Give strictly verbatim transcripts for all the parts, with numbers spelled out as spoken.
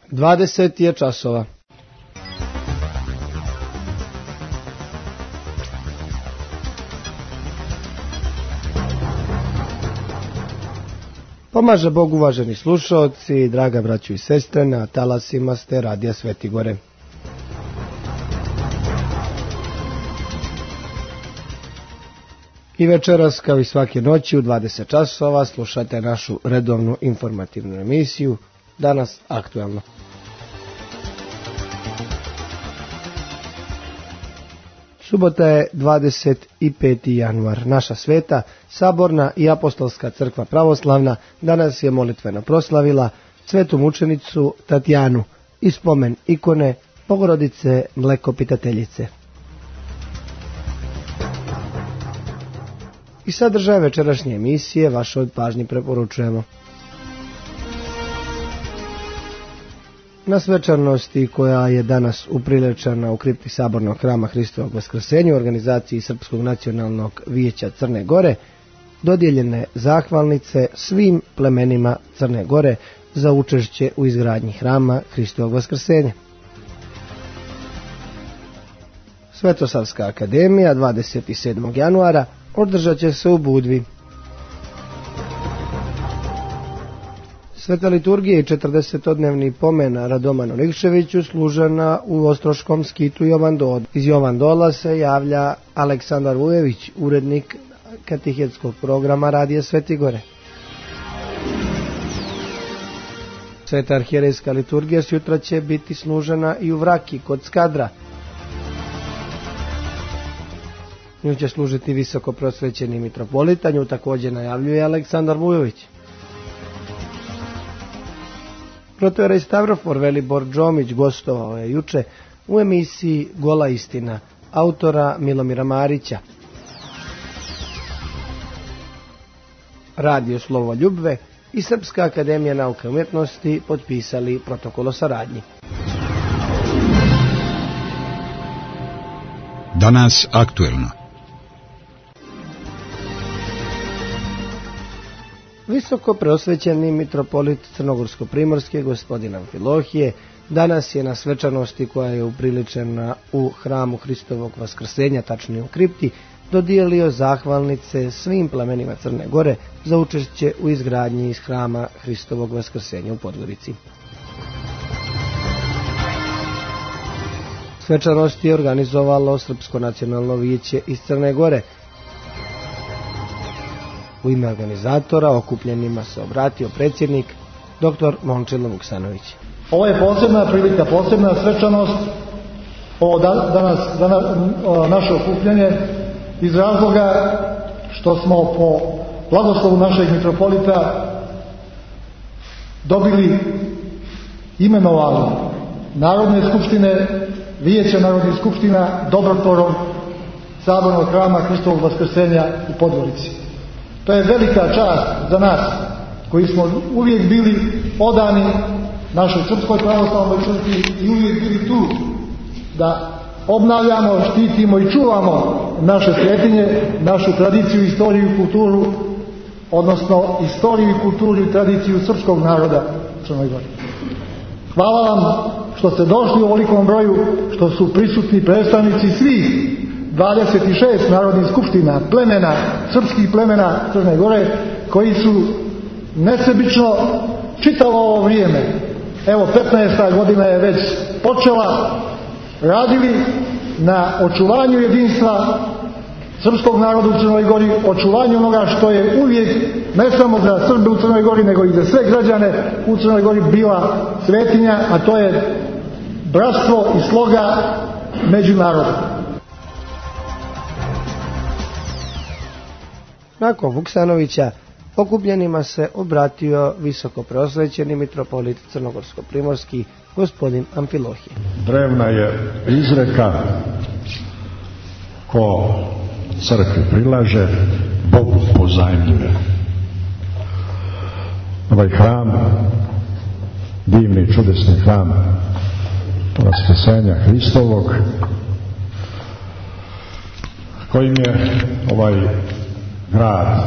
dvadeset je časova. Pomaže Bog, uvaženi slušaoci, draga braćo i sestre, na talasima ste Radija Sveti Gore. I večeras, kao i svake noći u dvadeset časova, slušate našu redovnu informativnu emisiju, danas aktuelno. Subota je dvadeset peti januar. Naša sveta, saborna i apostolska crkva pravoslavna danas je molitveno proslavila svetu mučenicu Tatjanu i spomen ikone Bogorodice Mlekopitateljice. I sadržaj večerašnje emisije vašoj pažnji preporučujemo. Na svečanosti koja je danas upriličena u kripti Sabornog hrama Hristovog Vaskrsenja u organizaciji Srpskog nacionalnog vijeća Crne Gore, dodijeljene zahvalnice svim plemenima Crne Gore za učešće u izgradnji hrama Hristovog Vaskrsenja. Svetosavska akademija dvadeset sedmog januara održat će se u Budvi. Sveta liturgija i četrdesetodnevni pomen Radomanu Nikševiću služena u Ostroškom skitu Jovan Dola. Iz Jovan Dola se javlja Aleksandar Vujević, urednik katehetskog programa Radija Sveti Gore. Sveta arhijerejska liturgija sutra će biti služena i u Vraki kod Skadra. Nju će služiti visoko prosvećeni mitropolita, nju također najavljuje Aleksandar Vujović. Protojerej Stavrofor Velibor Džomić gostovao je juče u emisiji Gola istina autora Milomira Marića. Radio Slovo Ljubve i Srpska akademija nauke i umjetnosti potpisali protokol o saradnji. Danas aktuelno. Visoko preosvećeni mitropolit Crnogorsko-primorske gospodin Amfilohije danas je na svečanosti koja je upriličena u hramu Hristovog Vaskrsenja, tačnije u kripti, dodijelio zahvalnice svim plemenima Crne Gore za učešće u izgradnji iz hrama Hristovog Vaskrsenja u Podgorici. Svečanost je organizovalo Srpsko nacionalno vijeće iz Crne Gore. U ime organizatora okupljenima se obratio predsjednik dr. Momčilo Vuksanović. Ovo je posebna prilika, posebna svečanost, ovo danas, danas o, naše okupljanje iz razloga što smo po blagoslovu našeg mitropolita dobili imenovali Narodne skupštine, Vijeća Narodnih skupština dobrotvorom Sabornog hrama Hristovog Vaskrsenja u Podgorici. To je velika čast za nas koji smo uvijek bili odani našoj Srpskoj pravoslavnoj crkvi i uvijek bili tu da obnavljamo, štitimo i čuvamo naše svetinje, našu tradiciju, istoriju i kulturu, odnosno istoriju i kulturu i tradiciju srpskog naroda u Crnoj Gori. Hvala vam što ste došli u ovolikom broju, što su prisutni predstavnici svih dvadeset šest narodnih skupština, plemena, srpskih plemena Crne Gore, koji su nesebično čitavo ovo vrijeme, evo petnaesta godina je već počela, radili na očuvanju jedinstva srpskog naroda u Crnoj Gori, očuvanju onoga što je uvijek, ne samo za Srbe u Crnoj Gori, nego i za sve građane u Crnoj Gori bila svetinja, a to je bratstvo i sloga među narodom. Nakon Vuksanovića okupljenima se obratio visoko preosvećeni mitropolit Crnogorsko-primorski gospodin Amfilohije. Drevna je izreka: ko crkvi prilaže, Bogu pozajmljuje. Ovaj hram, divni čudesni hram Vaskrsenja Hristovog, kojim je ovaj grad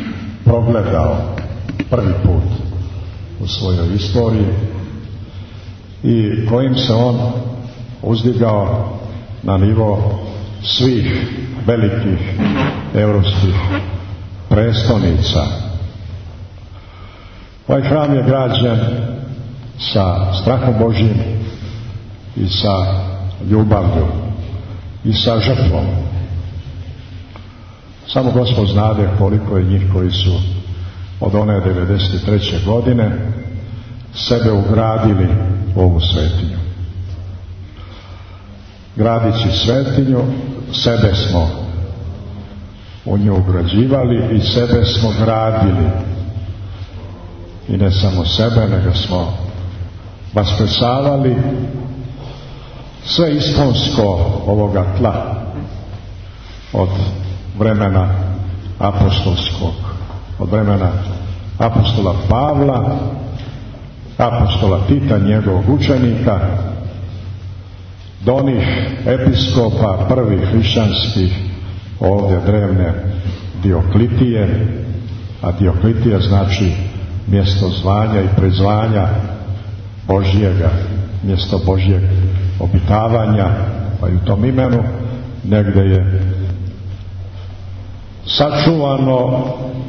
progledao prvi put u svojoj istoriji, i kojim se on uzdigao na nivo svih velikih europskih prestolnica. Ovaj hram je građen sa strahom Božjim i sa ljubavlju i sa žrtvom. Samo Gospod znade koliko je njih koji su od one devedeset treće godine sebe ugradili u ovu svetinju. Gradići svetinju, sebe smo u nju ugrađivali i sebe smo gradili. I ne samo sebe, nego smo vaskrsavali sve iskonsko ovoga tla od vremena apostolskog, od vremena apostola Pavla, apostola Tita, njegovog učenika, do onih episkopa prvih hrišćanskih ovdje drevne Dioklitije, a Dioklitija znači mjesto zvanja i prizvanja Božjega, mjesto Božjeg obitavanja, pa i u tom imenu negdje je sačuvano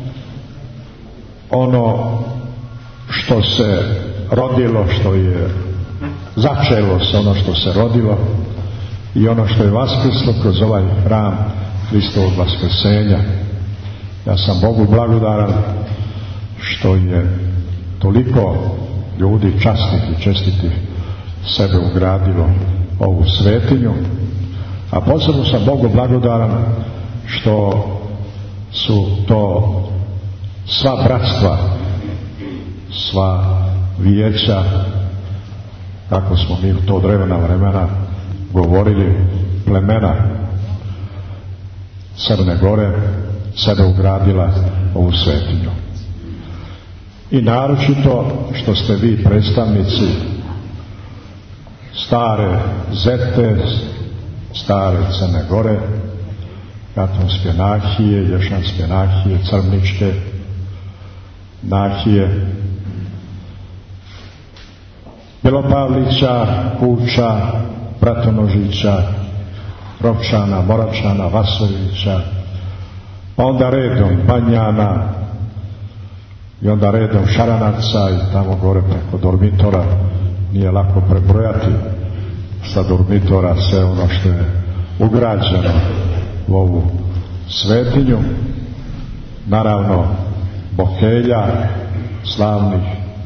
ono što se rodilo, što je začelo se ono što se rodilo i ono što je vaskrslo kroz ovaj hram Hristovog vaskrsenja. Ja sam Bogu blagodaran što je toliko ljudi časnih i čestitih sebe ugradilo ovu svetinju, a posebno sam Bogu blagodaran što su to sva bratstva, sva vijeća, kako smo mi u to drevna vremena govorili, plemena Crne Gore sebe ugradila ovu svetinju. I naročito što ste vi predstavnici stare Zete, stare Crne Gore, Katonske nahije, Ješanske nahije, Crničke nahije, Belopavlića, Kuča, Bratonožića, Ropčana, Moračana, Vasovića, pa onda redom Banjana i onda redom Šaranaca i tamo gore preko Dormitora. Nije lako prebrojati sa Dormitora sve ono što je ugrađeno u ovu svetinju. Naravno Bokelja slavnih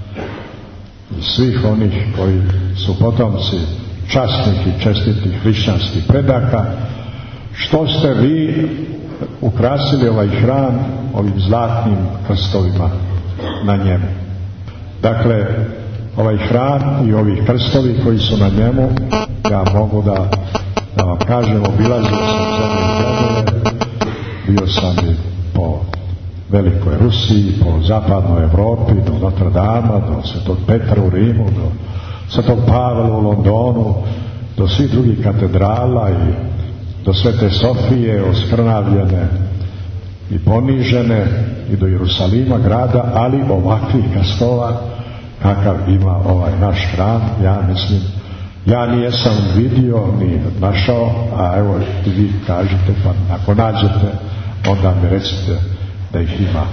i svih onih koji su potomci časnih i čestitih hrišćanskih predaka, što ste vi ukrasili ovaj hram ovim zlatnim krstovima na njemu. Dakle, ovaj hram i ovi krstovi koji su na njemu, ja mogu da, da vam kažem, obilazio sam zemlje gradove, bio sam i po Velikoj Rusiji, po zapadnoj Evropi, do Notre Dama, do Svetog Petra u Rimu, do Svetog Pavla u Londonu, do svih drugih katedrala i do Svete Sofije oskrnavljene i ponižene i do Jerusalima grada, ali ovakvih krstova kakav ima ovaj naš hram, ja mislim, ja nijesam vidio ni našao, a evo vi kažete, pa ako nađete onda mi recite da ih ima.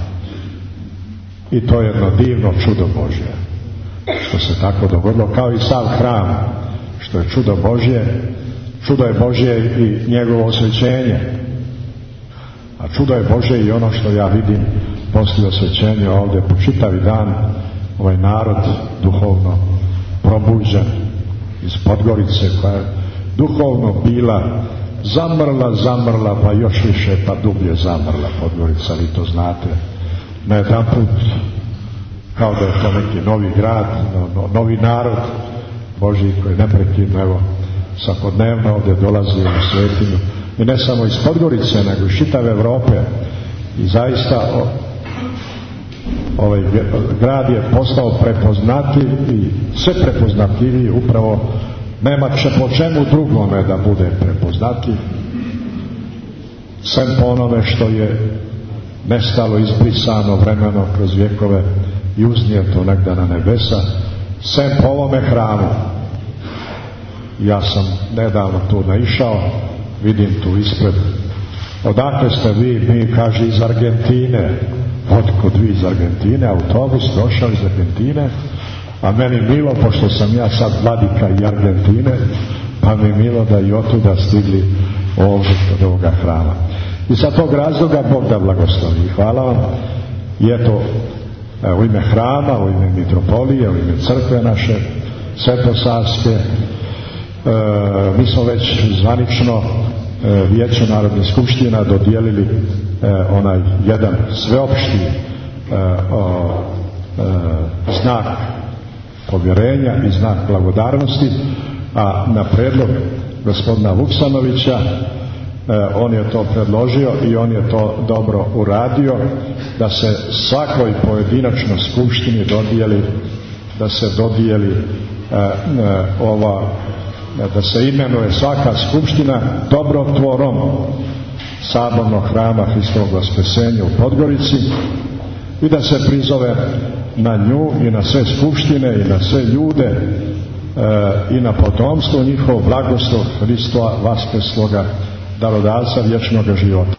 I to je jedno divno čudo Božje što se tako dogodilo, kao i sav hram što je čudo Božje. Čudo je Božje i njegovo osvećenje, a čudo je Božje i ono što ja vidim poslije osvećenja ovdje po čitavi dan, ovaj narod duhovno probuđen iz Podgorice, koja je duhovno bila zamrla, zamrla, pa još više, pa dublje zamrla Podgorica, vi to znate. Na jedan put, kao da je to neki novi grad, no, no, novi narod Božji koji neprekidno, evo, svakodnevno ovdje dolazi u svetinju. I ne samo iz Podgorice, nego iz čitave Evrope. I zaista o, ovaj grad je postao prepoznatljiv i sve prepoznatljiviji, upravo nema će po čemu drugome da bude prepoznatljiv, sem po onome što je nestalo, izbrisano vremeno kroz vjekove i uznijeto negdje na nebesa, sem po ovome hramu Ja sam nedavno tu naišao, vidim tu ispred. Odakle ste vi? Mi, kaže, iz Argentine. Otkud vi iz Argentine? Autobus došao iz Argentine. A meni milo, pošto sam ja sad vladika i Argentine, pa mi milo da i otuda stigli ovdje kod ovoga hrama. I sa tog razloga Bog da blagoslovi. Hvala vam. I eto, u ime hrama, u ime mitropolije, u ime crkve naše svetosavske, e, mi smo već zvanično e, Vijeću Narodnih skupština dodijelili e, onaj jedan sveopšti e, o, e, znak povjerenja i znak blagodarnosti, a na predlog gospodina Vuksanovića on je to predložio i on je to dobro uradio, da se svakoj pojedinačnoj skupštini dodijeli, da se dodijeli e, e, ova, da se imenuje svaka skupština dobrotvorom Sabornog hrama Hristovog Vaskrsenja u Podgorici i da se prizove na nju i na sve skupštine i na sve ljude e, i na potomstvo njihovo blagoslov Hristova Vaskrsloga, darodavca vječnog života.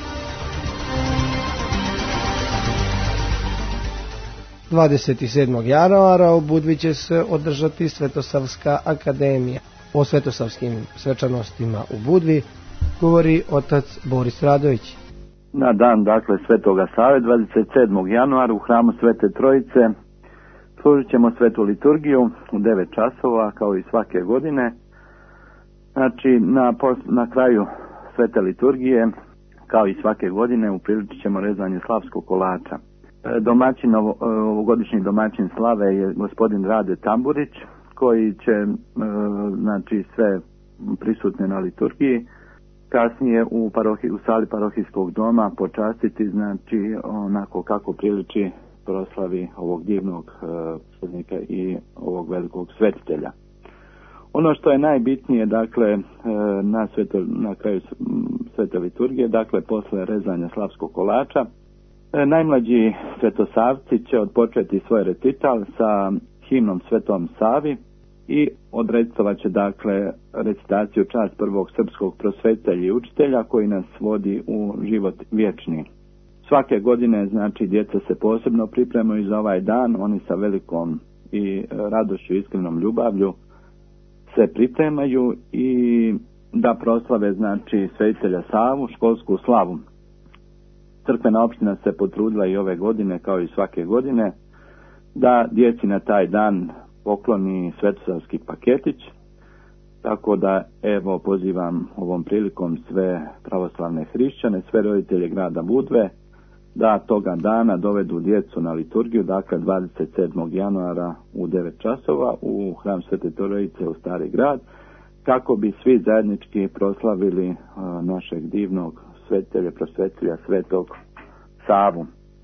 dvadeset sedmog januara u Budvi će se održati Svetosavska akademija. O svetosavskim svečanostima u Budvi govori otac Boris Radović. Na dan, dakle, Svetoga Save, dvadeset sedmog januara u hramu Svete Trojice služit ćemo svetu liturgiju u devet časova, kao i svake godine. Znači, na, na kraju svete liturgije, kao i svake godine, upriličit ćemo rezanje slavskog kolača. Domaćin, ovogodišnji domaćin slave je gospodin Rade Tamburić, koji će, znači, sve prisutne na liturgiji kasnije u, parohi, u sali parohijskog doma počastiti, znači, onako kako priliči proslavi ovog divnog poslanika i ovog velikog svetitelja. Ono što je najbitnije, dakle, na, sveto, na kraju svete liturgije, dakle, posle rezanja slavskog kolača, najmlađi svetosavci će odpočeti svoj recital sa himnom Svetom Savi i odrecitovat će, dakle, recitaciju čast prvog srpskog prosvetitelja i učitelja koji nas vodi u život vječni. Svake godine, znači, djeca se posebno pripremaju za ovaj dan, oni sa velikom i radošću i iskrenom ljubavlju se pripremaju i da proslave, znači, svetitelja Savu, školsku slavu. Crkvena opština se potrudila i ove godine, kao i svake godine, da djeci na taj dan pokloni svetosavski paketić, tako da, evo, pozivam ovom prilikom sve pravoslavne hrišćane, sve roditelje grada Budve, da toga dana dovedu djecu na liturgiju, dakle dvadeset sedmog januara u devet časova u hram Svete Trojice u Stari grad, kako bi svi zajednički proslavili a, našeg divnog svetitelja, prosvetitelja Svetog Savu.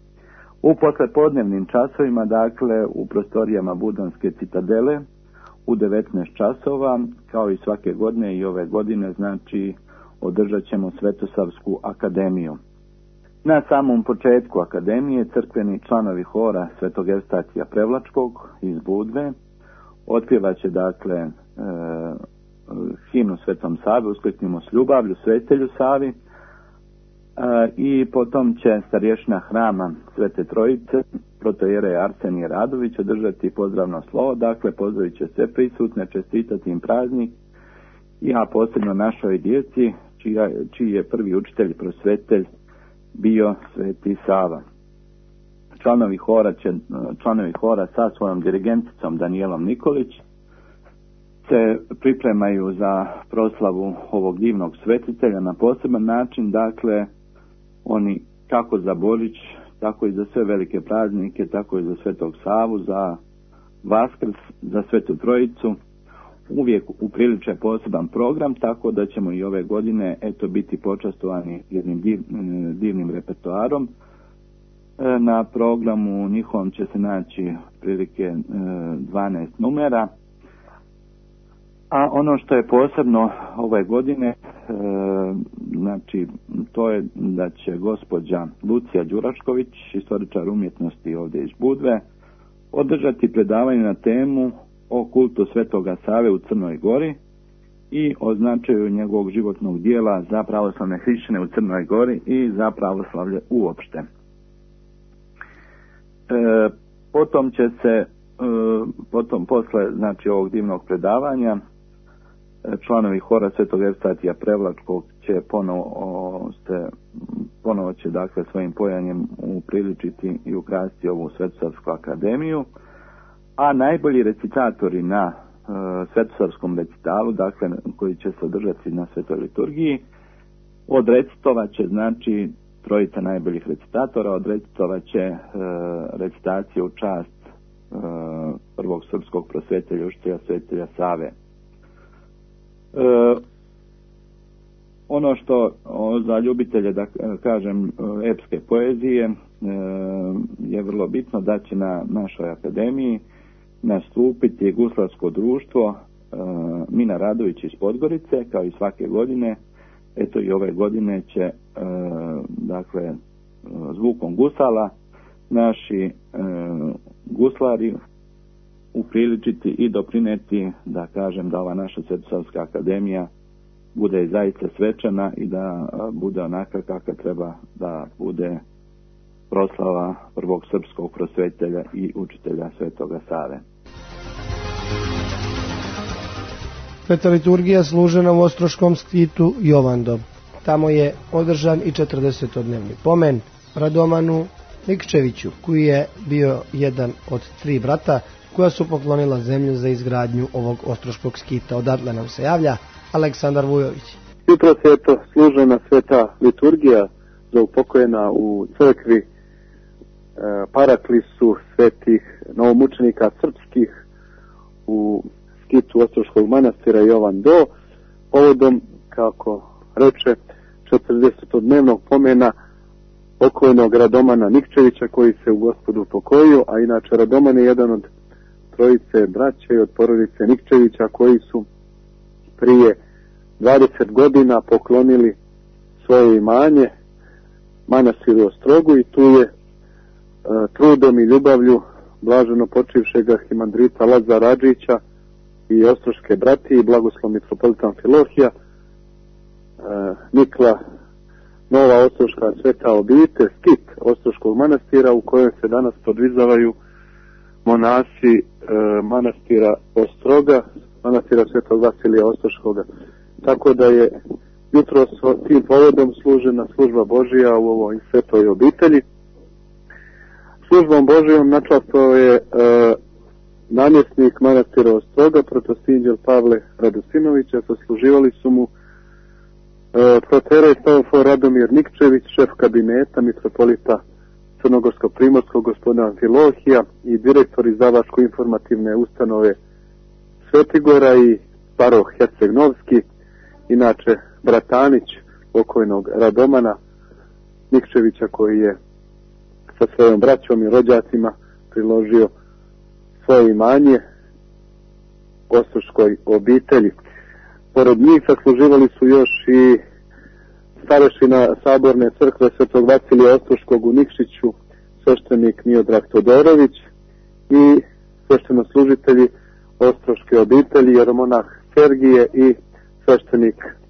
U poslepodnevnim časovima, dakle, u prostorijama Budanske citadele u devetnaest časova, kao i svake godine i ove godine, znači, održat ćemo Svetosavsku akademiju. Na samom početku akademije crkveni članovi hora Svetog Evstacija Prevlačkog iz Budve otpjevaće, dakle, e, himnu Svetom Savi, uskliknimo s ljubavlju Svetelju Savi, e, i potom će starješina hrama Svete Trojice, protojerej Arsenije Radović, održati pozdravno slovo, dakle, pozdravit će sve prisutne, čestitati im praznik, i a posebno našoj djeci, čija, čiji je prvi učitelj, prosvetitelj bio Sveti Sava. Članovi hora, će, članovi hora sa svojom dirigenticom Danijelom Nikolić se pripremaju za proslavu ovog divnog svetitelja na poseban način, dakle, oni kako za Božić, tako i za sve velike praznike, tako i za Svetog Savu, za Vaskrs, za Svetu Trojicu, uvijek upriliče poseban program, tako da ćemo i ove godine, eto, biti počastovani jednim div, divnim repertoarom. Na programu njihovom će se naći prilike dvanaest numera. A ono što je posebno ove godine, znači, to je da će gospođa Lucija Đurašković, istoričar umjetnosti ovdje iz Budve, održati predavanje na temu o kultu Svetoga Save u Crnoj Gori i o značaju njegovog životnog dijela za pravoslavne hrišćane u Crnoj Gori i za pravoslavlje uopšte. E, potom će se, e, potom posle znači ovog divnog predavanja, članovi hora Svetog Evstatija Prevlačkog će ponovo, ste, ponovo će dakle svojim pojanjem upriličiti i ukrasiti ovu Svetosavsku akademiju, a najbolji recitatori na uh, Svetosavskom recitalu, dakle koji će se održati na Svetoj liturgiji, odrecitovat će znači trojica najboljih recitatora, odrecitovat će uh, recitaciju u čast uh, prvog srpskog prosvetelja, učitelja svetitelja Save. E, ono što o, za ljubitelje, da kažem, epske poezije e, je vrlo bitno da će na našoj akademiji nastupiti guslarsko društvo e, Mina Radović iz Podgorice, kao i svake godine. Eto i ove godine će e, dakle zvukom gusala naši e, guslari upriličiti i doprineti, da kažem, da ova naša Svetosavska akademija bude zaista svečana i da bude onaka kakva treba da bude proslava prvog srpskog prosvetitelja i učitelja Svetoga Save. Sveta liturgija služena u Ostroškom skitu Jovando. Tamo je održan i četrdesetodnevni pomen Radomanu Nikčeviću, koji je bio jedan od tri brata koja su poklonila zemlju za izgradnju ovog ostroškog skita. Odatle nam se javlja Aleksandar Vujović. Jutro se je to služena sveta liturgija za upokojena u crkvi e, Paraklisu svetih novomučenika srpskih u skitu Ostroškog manastira Jovan Do, povodom, kako reče, četrdesetodnevnog pomena pokojnog Radomana Nikčevića koji se u Gospodu upokojio, a inače Radoman je jedan od trojice braće i od porodice Nikčevića koji su prije dvadeset godina poklonili svoje imanje manastiru Ostrogu i tu je e, trudom i ljubavlju blaženo počivšeg arhimandrita Lazara Adžića i ostroške bratije i blagoslov mitropolitan Filohija e, nikla nova ostroška sveta obitelj, skit Ostroškog manastira u kojem se danas podvizavaju monasi e, manastira Ostroga, manastira Svetog Vasilija Ostroškoga. Tako da je jutro s tim povodom služena služba Božija u ovoj svetoj obitelji. Službom Božijom načastvovao je e, namjesnik manastira Ostroga, protosinđel Pavle Radosinovića, sasluživali su mu e, proteraj Stavofor Radomir Nikčević, šef kabineta mitropolita Crnogorsko-Primorskog gospodina Amfilohija i direktor izdavačko-informativne ustanove Svetigora i paroh Herceg-Novski, inače bratanić pokojnog Radomana Nikčevića koji je sa svojom braćom i rođacima priložio svoje imanje ostroškoj obitelji. Pored njih sasluživali su još i starešina saborne crkve Svetog Vasilija Ostroškog u Nikšiću, sveštenik Miodrag Todorović i sveštenoslужitelji ostroške obitelji, jeromonah Sergije i sveštenik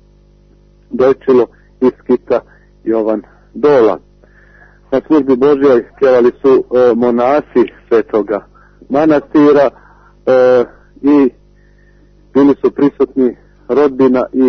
Dojčilo iz skita Jovan Dola. Na službi Božjoj pjevali su e, monasi Svetoga manastira e, i bili su prisutni rodbina i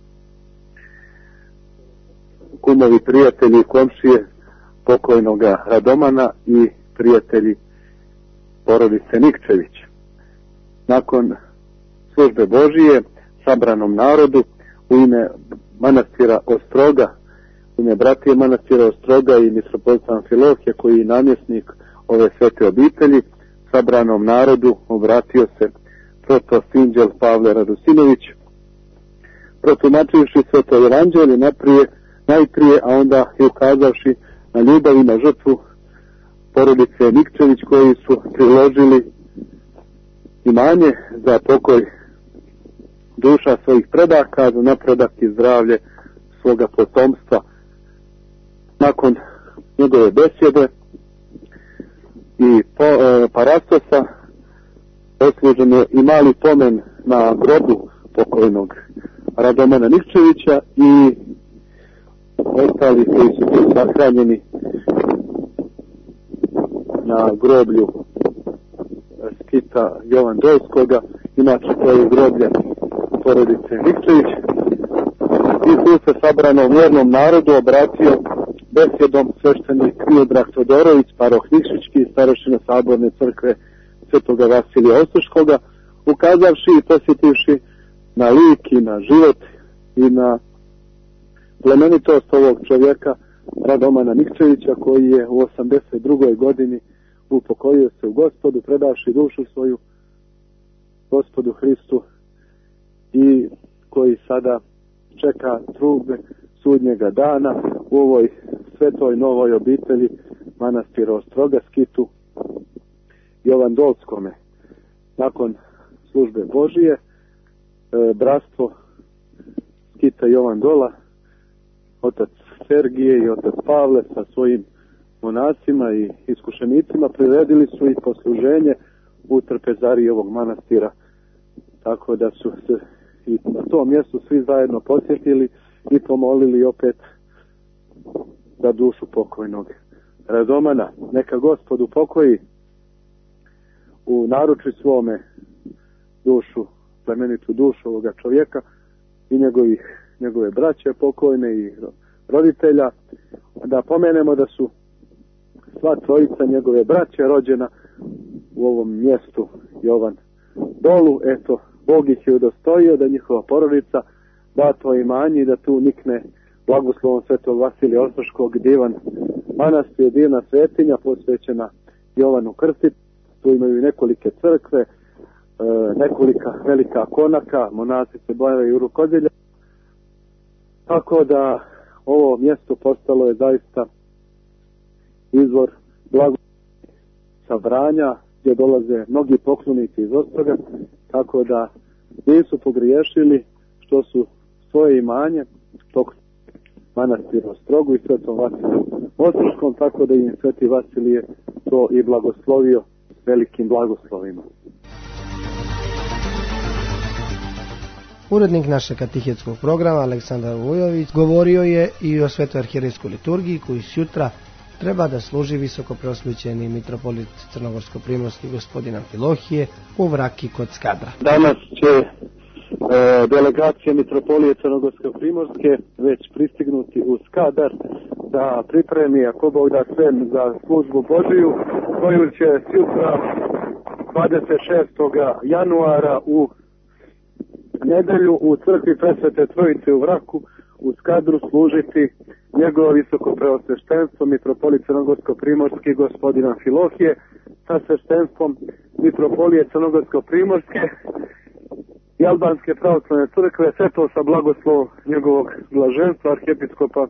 kumovi, prijatelji i komšije pokojnoga Radomana i prijatelji porodice Nikčević. Nakon službe Božije sabranom narodu u ime manastira Ostroga, u ime bratije manastira Ostroga i mitropolitan Amfilohije koji je namjesnik ove svete obitelji, sabranom narodu obratio se protosinđel Pavle Radosinović, protumačivši sveto evanđelje naprije, najprije, a onda i ukazavši na ljubav i na žrtvu porodice Nikčević koji su priložili imanje za pokoj duša svojih predaka, za napredak i zdravlje svoga potomstva. Nakon njegove besjede i po, e, parastosa oslužen je i mali pomen na grobu pokojnog Radomana Nikčevića i ostali koji su bili sahranjeni na groblju skita Jovan Dolskoga, inače to je groblje porodice Nikčević. I tu se sabranom vjernom narodu obratio besjedom sveštenik Miodrag Todorović, paroh Nikšićki, starešina Saborne crkve Svetoga Vasilija Ostroškoga, ukazavši i posjetivši na lik i na život i na plemenitost ovog čovjeka Radomana Nikčevića, koji je u osamdeset drugoj godini upokojio se u Gospodu, predavši dušu svoju Gospodu Hristu i koji sada čeka trube sudnjega dana u ovoj svetoj novoj obitelji manastira Ostroga, skitu Jovan Dolskome. Nakon službe Božije, e, bratstvo skita Jovan Dola, otac Sergije i otac Pavle sa svojim monasima i iskušenicima priredili su i posluženje u trpezariji ovog manastira, tako da su se i na tom mjestu svi zajedno posjetili i pomolili opet za dušu pokojnog Radomana. Neka Gospod upokoji u naruči svome dušu, plemenitu dušu ovoga čovjeka i njegovih, njegove braće pokojne i roditelja. Da pomenemo da su sva trojica njegove braće rođena u ovom mjestu Jovan Dolu. Eto, Bog ih je udostojio da njihova porodica da to imanje i da tu nikne blagoslovom Svetog Vasilija Ostroškog divan manastir, divna svetinja posvećena Jovanu Krstitelju. Tu imaju i nekolike crkve, nekolika velika konaka, monasi se bojave i u rukodelja. Tako da ovo mjesto postalo je zaista izvor blagoslova sabranja, gdje dolaze mnogi poklonici iz Ostroga, tako da nisu pogriješili što su svoje imanje poklonili manastiru Ostrogu i Svetom Vasiliju Ostroškom, tako da im Sveti Vasilije to i blagoslovio velikim blagoslovima. Urednik našeg katehetskog programa Aleksandar Vujović govorio je i o svetoj arhijerejskoj liturgiji koju sutra treba da služi visokopreosvećeni mitropolit crnogorsko-primorski gospodin Amfilohije u Vraki kod Skadra. Danas će e, delegacija mitropolije crnogorsko-primorske već pristignuti u Skadar da pripremi, ako Bog da, sve za službu Božiju, koju će sutra dvadeset šestog januara u nedelju u crkvi Presvete Trojice u Vraku u Skadru služiti njegovo visoko preosveštenstvo mitropolit crnogorsko-primorski gospodin Amfilohije sa sveštenstvom mitropolije crnogorsko-primorske i albanske pravoslavne crkve, sve to sa blagoslovom njegovog blaženstva arhijepiskopa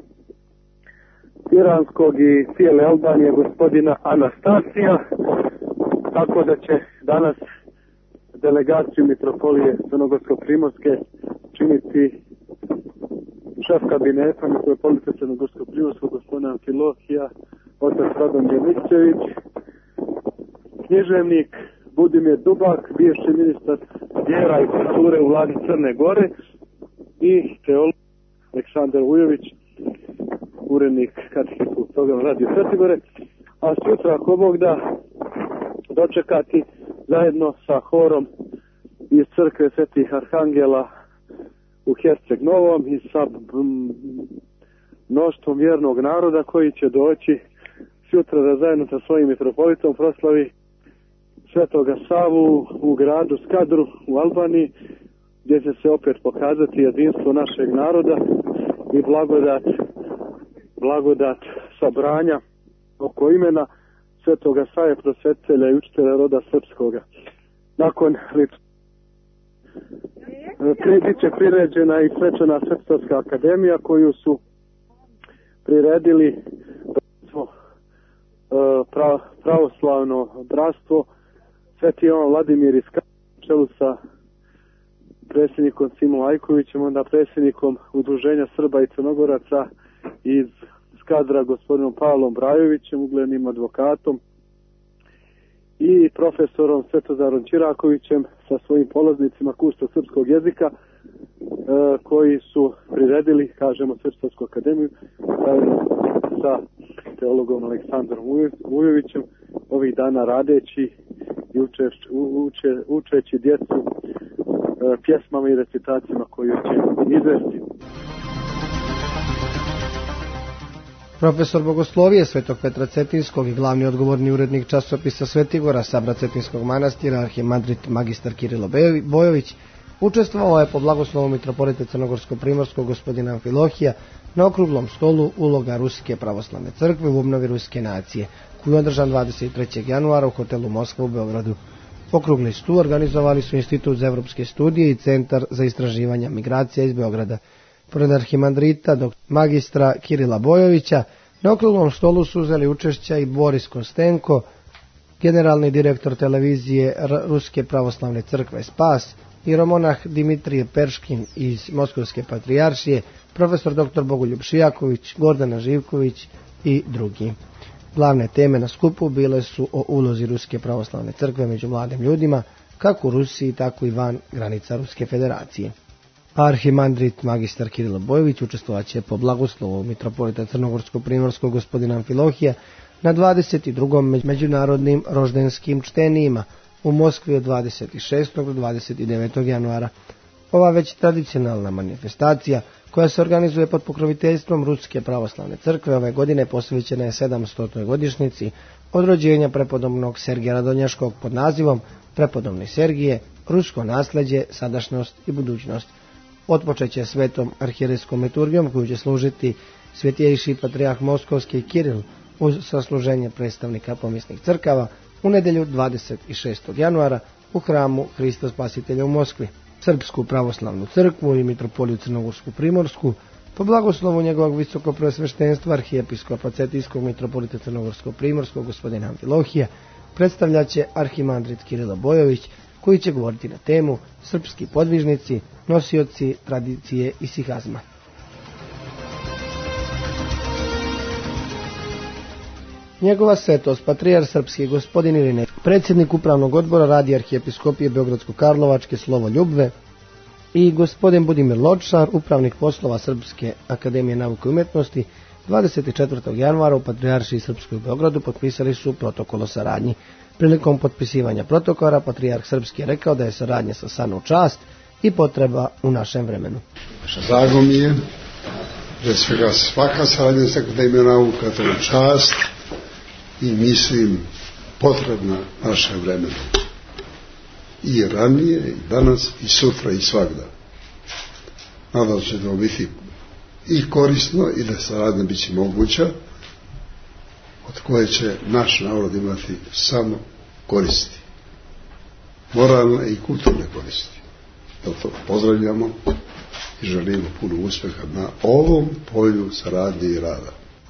Piranskog i cijele Albanije gospodina Anastasija. Tako da će danas delegaciju mitropolije crnogorsko-primorske činiti šef kabineta mitropolita crnogorsko-primorskog gospodina Amfilohija, otac Radomir Nikčević, književnik Budimir Dubak, bivši ministar vjera i kulture u vladi Crne Gore, i teolog Aleksandar Vujović, urednik katehetskog programa Radio Svete Gore, a sutra, ako Bog da, dočekati zajedno sa horom iz crkve Svetih Arhangela u Herceg Novom i sa mnoštvom vjernog naroda koji će doći sutra da zajedno sa svojim mitropolitom proslavi Svetoga Savu u gradu Skadru u Albaniji, gdje će se opet pokazati jedinstvo našeg naroda i blagodat, blagodat sabranja oko imena Svetoga Save, prosvetitelja i učitelja roda srpskoga. Nakon bit će priređena i svečana Srpska akademija koju su priredili pravoslavno bratstvo Sveti Jovan Vladimir iz čelu sa predsjednikom Simom Ajkovićem, onda predsjednikom Udruženja Srba i Crnogoraca iz Skadra gospodinom Pavlom Brajovićem, uglednim advokatom, i profesorom Svetozarom Čirakovićem sa svojim polaznicima kursa srpskog jezika, koji su priredili, kažemo, Srpsku akademiju, sa teologom Aleksandrom Vujovićem, ovih dana radeći i učeš, uče, učeći djecu pjesmama i recitacijama koju će izvesti. Profesor bogoslovije Svetog Petra Cetinskog i glavni odgovorni urednik časopisa Svetigora Sabra Cetinskog manastira, arhimandrit magistar Kirilo Bojović, učestvovao je po blagoslovu mitropolita Crnogorsko-primorskog gospodina Amfilohija na okruglom stolu uloga Ruske pravoslavne crkve u obnovi ruske nacije, koji je održan dvadeset trećeg januara u hotelu Moskva u Beogradu. Okrugli stol organizovali su Institut za evropske studije i Centar za istraživanje migracija iz Beograda. Pored arhimandrita dok magistra Kirila Bojovića, na okruglom stolu su uzeli učešća i Boris Kostenko, generalni direktor televizije Ruske pravoslavne crkve Spas, i romonah Dimitrije Perškin iz Moskovske patrijaršije, profesor doktor Bogoljub Šijaković, Gordana Živković i drugi. Glavne teme na skupu bile su o ulozi Ruske pravoslavne crkve među mladim ljudima, kako u Rusiji, tako i van granica Ruske federacije. Arhimandrit magistar Kirilo Bojović učestvovaće po blagoslovu mitropolita Crnogorsko-primorskog gospodina Amfilohija na dvadeset drugom međunarodnim roždenskim čtenijima u Moskvi od dvadeset šestog do dvadeset devetog januara. Ova već tradicionalna manifestacija, koja se organizuje pod pokroviteljstvom Ruske pravoslavne crkve, ove godine posvećena je sedamstotoj godišnjici od rođenja prepodobnog Sergija Radonjaškog pod nazivom Prepodobni Sergije, rusko nasleđe, sadašnjost i budućnost. Otpočeće svetom arhijerejskom liturgijom koju će služiti svetjejši patrijarh Moskovski Kiril uz sasluženje predstavnika pomisnih crkava u nedjelju dvadeset šestog januara u hramu Hrista Spasitelja u Moskvi. Srpsku pravoslavnu crkvu i mitropoliju Crnogorsku Primorsku po blagoslovu njegovog visokopreosveštenstva arhijepiskopa Cetinskog mitropolita Crnogorskog Primorskog gospodina Amfilohija predstavljaće arhimandrit Kirilo Bojović, koji će govoriti na temu Srpski podvižnici, nosioci tradicije i sihazma. Njegova svetost, patrijar srpski gospodin Irinej, predsjednik upravnog odbora radi arhijepiskopije Beogradsko-Karlovačke Slovo Ljubve, i gospodin Budimir Ločar, upravnik poslova Srpske akademije nauke i umjetnosti, dvadeset četvrtog januara u Patrijaršiji Srpskoj u Beogradu potpisali su protokol o saradnji. Prilikom potpisivanja protokola patrijarh Srpski je rekao da je saradnja sa Sanu čast i potreba u našem vremenu. Drago mi je, prije svega svaka saradnja sa Akademijom nauka, to je čast i mislim potrebna našem vremenu. I ranije, i danas, i sutra, i svagda. Nadam se da biti i korisno i da saradnja biti moguća, od koje će naš narod imati samo koristi. Moralne i kulturne koristi. Zato pozdravljamo i želimo puno uspjeha na ovom polju saradnje i rada.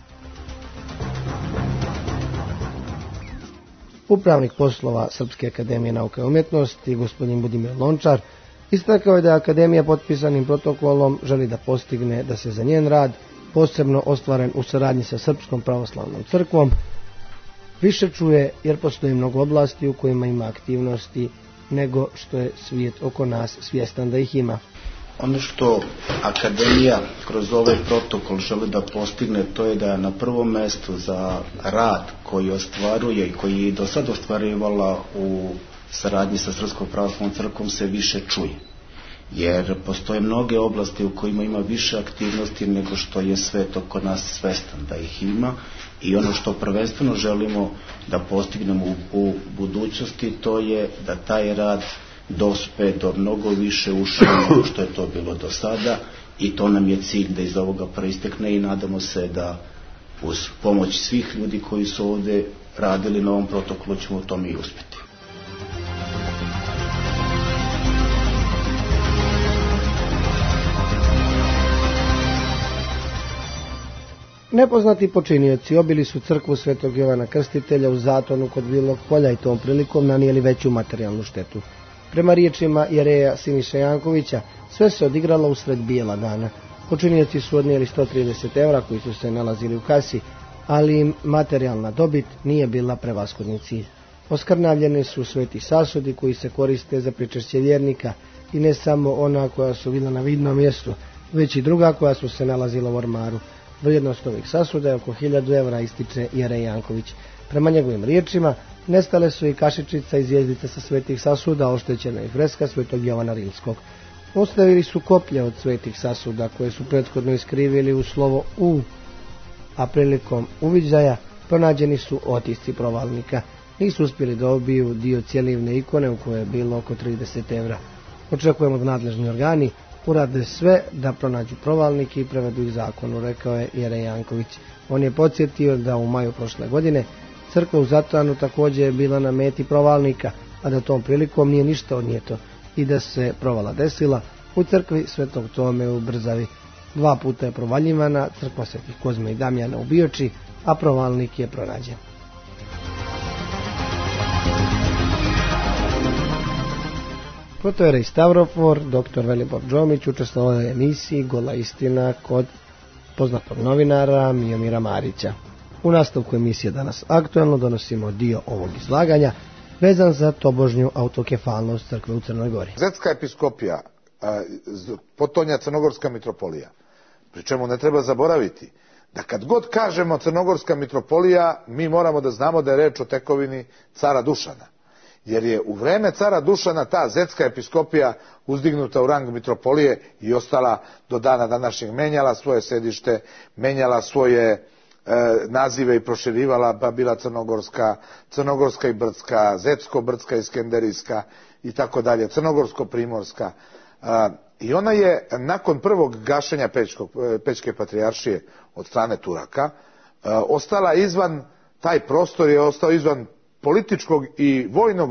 Upravnik poslova Srpske akademije nauke i umjetnosti, gospodin Budimir Lončar, istakao je da Akademija potpisanim protokolom želi da postigne da se za njen rad, posebno ostvaren u saradnji sa Srpskom pravoslavnom crkvom, više čuje, jer postoji mnogo oblasti u kojima ima aktivnosti nego što je svijet oko nas svjestan da ih ima. Ono što Akademija kroz ovaj protokol želi da postigne, to je da je na prvom mjestu za rad koji ostvaruje i koji je do sada ostvarivala u saradnji sa Srpskom pravoslavnom crkvom se više čuje. Jer postoje mnoge oblasti u kojima ima više aktivnosti nego što je svet oko nas svestan da ih ima, i ono što prvenstveno želimo da postignemo u, u budućnosti, to je da taj rad dospe do mnogo više ušiju nego što je to bilo do sada, i to nam je cilj da iz ovoga proistekne, i nadamo se da uz pomoć svih ljudi koji su ovdje radili na ovom protokolu ćemo u tome i uspjeti. Nepoznati počinioci obili su crkvu Svetog Jovana Krstitelja u Zatonu kod Bilog polja i tom prilikom nanijeli veću materijalnu štetu. Prema riječima jereja Siniše Jankovića, sve se odigralo usred bijela dana. Počinioci su odnijeli sto trideset evra koji su se nalazili u kasi, ali im materijalna dobit nije bila prevashodni cilj. Oskrnavljene su sveti sasudi koji se koriste za pričešće vjernika i ne samo ona koja su bila na vidnom mjestu, već i druga koja su se nalazila u ormaru. Vrijednost ovih sasuda je oko hiljadu evra, ističe Jerej Janković. Prema njegovim riječima, nestale su i kašičica i zvjezdice sa svetih sasuda, oštećena i freska svetog Jovana Rimskog. Ostavili su koplje od svetih sasuda koje su prethodno iskrivili u slovo U, a prilikom uviđaja pronađeni su otisci provalnika. Nisu uspjeli da obiju dio cjelivne ikone u kojoj je bilo oko trideset evra. Očekujemo da nadležni organi urade sve da pronađu provalnike i prevedu ih zakonu, rekao je Jerej Janković. On je podsjetio da u maju prošle godine crkva u Zatanu također je bila na meti provalnika, a da tom prilikom nije ništa odnijeto i da se provala desila u crkvi Svetog Tome u Brzavi. Dva puta je provaljivana crkva Svetih Kozme i Damjana u Bioči, a provalnik je pronađen. Protojerej Stavrofor, doktor Velibor Đomić, učestvovao je u emisiji Gola istina kod poznatog novinara Mijomira Marića. U nastavku emisije Danas aktualno donosimo dio ovog izlaganja vezan za tobožnju autokefalnost crkve u Crnoj Gori. Zetska episkopija, potonja Crnogorska mitropolija, pri čemu ne treba zaboraviti da kad god kažemo Crnogorska mitropolija, mi moramo da znamo da je reč o tekovini cara Dušana. Jer je u vreme cara Dušana ta Zetska episkopija uzdignuta u rang mitropolije i ostala do dana današnjeg, menjala svoje sedište, menjala svoje e, nazive i proširivala, pa bila Crnogorska, Crnogorska i Brdska, Zetsko-Brdska i Skenderijska i tako dalje, Crnogorsko-Primorska. E, I ona je nakon prvog gašenja Pečkog, Pečke patrijaršije od strane Turaka e, ostala izvan, taj prostor je ostao izvan političkog i vojnog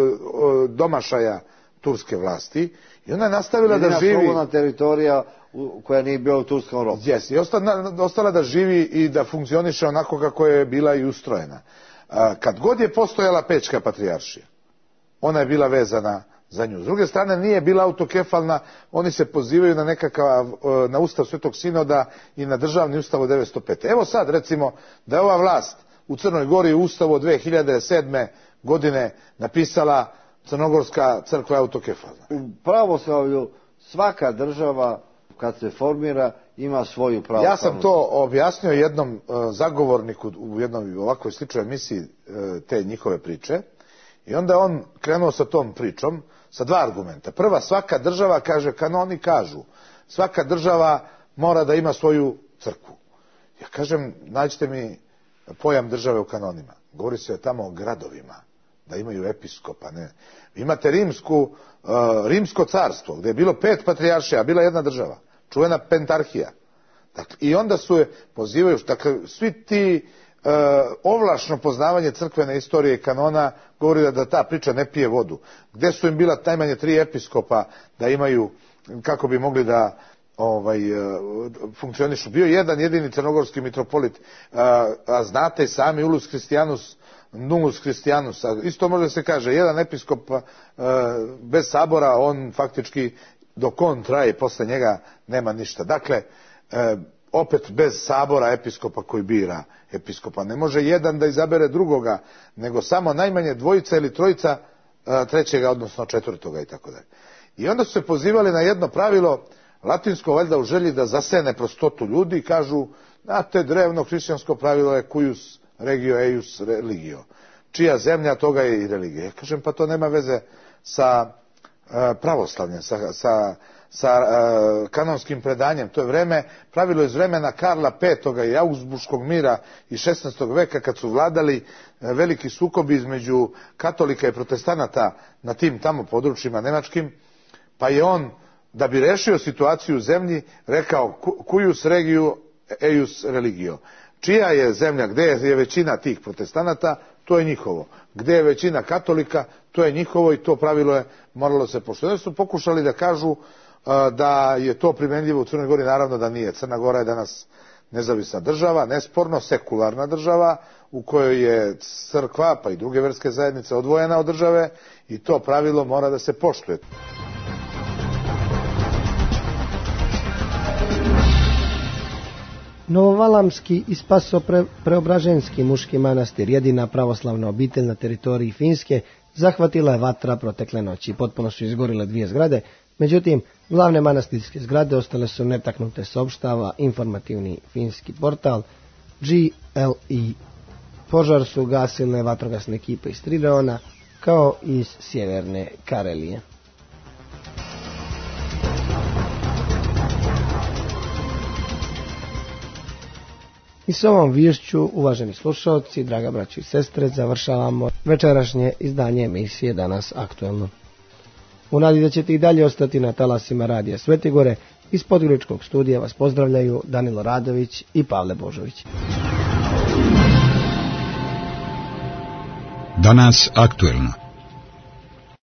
domašaja turske vlasti i ona je nastavila da živi... Jedina slobodna teritorija koja nije bila u turskom robu. Jes, i ostala, ostala da živi i da funkcioniše onako kako je bila i ustrojena. Kad god je postojala Pečka patrijaršija, ona je bila vezana za nju. S druge strane, nije bila autokefalna, oni se pozivaju na nekakav, na ustav Svetog Sinoda i na državni ustav od devetsto pete. Evo sad, recimo, da je ova vlast u Crnoj Gori u ustavu od dve hiljade sedme godine napisala Crnogorska crkva autokefalna. U pravoslavlju svaka država kad se formira ima svoju pravoslavnu. Ja sam to objasnio jednom zagovorniku u jednoj ovakvoj sličnoj emisiji te njihove priče i onda on krenuo sa tom pričom sa dva argumenta. Prva, svaka država, kaže, kanoni kažu, svaka država mora da ima svoju crkvu. Ja kažem, nađite mi pojam države u kanonima. Govori se tamo o gradovima, da imaju episkopa. Ne. Imate rimsku, uh, rimsko carstvo, gdje je bilo pet patrijaršija, a bila jedna država, čuvena pentarhija. Dakle, i onda su je pozivaju, dakle, svi ti uh, ovlašno poznavanje crkvene istorije i kanona govori da, da ta priča ne pije vodu. Gdje su im bila najmanje tri episkopa da imaju, kako bi mogli da ovaj, funkcionišu. Bio jedan jedini crnogorski mitropolit, a, a znate i sami Ulus Christianus, Nullus Christianus, a isto može se kaže, jedan episkop a, bez sabora, on faktički dok on traje, posle njega nema ništa. Dakle, a, opet bez sabora episkopa koji bira episkopa. Ne može jedan da izabere drugoga, nego samo najmanje dvojica ili trojica a, trećega, odnosno četvrtoga i tako dalje. I onda su se pozivali na jedno pravilo, latinsko, valjda u želji da zasene prostotu ljudi, kažu, znate, drevno hrišćansko pravilo je cuius regio eius religio. Čija zemlja, toga je i religija. Ja kažem, pa to nema veze sa uh, pravoslavljem, sa, sa, sa uh, kanonskim predanjem. To je vreme, pravilo iz vremena Karla Petoga i Augsburškog mira iz šesnaestog veka, kad su vladali uh, veliki sukobi između katolika i protestanata na tim tamo područjima nemačkim, pa je on, da bi rešio situaciju u zemlji, rekao cuius regio eius religio. Čija je zemlja, gdje je većina tih protestanata, to je njihovo. Gdje je većina katolika, to je njihovo i to pravilo je moralo se poštovati. Oni su pokušali da kažu uh, da je to primjenljivo u Crnoj Gori, naravno da nije. Crna Gora je danas nezavisna država, nesporno sekularna država u kojoj je crkva pa i druge verske zajednice odvojena od države i to pravilo mora da se poštuje. Novovalamski i Spaso pre, Preobraženski muški manastir, jedina pravoslavna obitelj na teritoriji Finske, zahvatila je vatra protekle noći. Potpuno su izgorile dvije zgrade, međutim, glavne manastirske zgrade ostale su netaknute, saopštava informativni finski portal G L E. Požar su gasile vatrogasne ekipe iz Trireona, kao i iz sjeverne Karelije. I s ovom viješću, uvaženi slušalci, draga braćo i sestre, završavamo večerašnje izdanje emisije Danas aktuelno. U nadi da ćete i dalje ostati na talasima radija Svetigore, iz Podgoričkog studija vas pozdravljaju Danilo Radović i Pavle Božović. Danas aktuelno.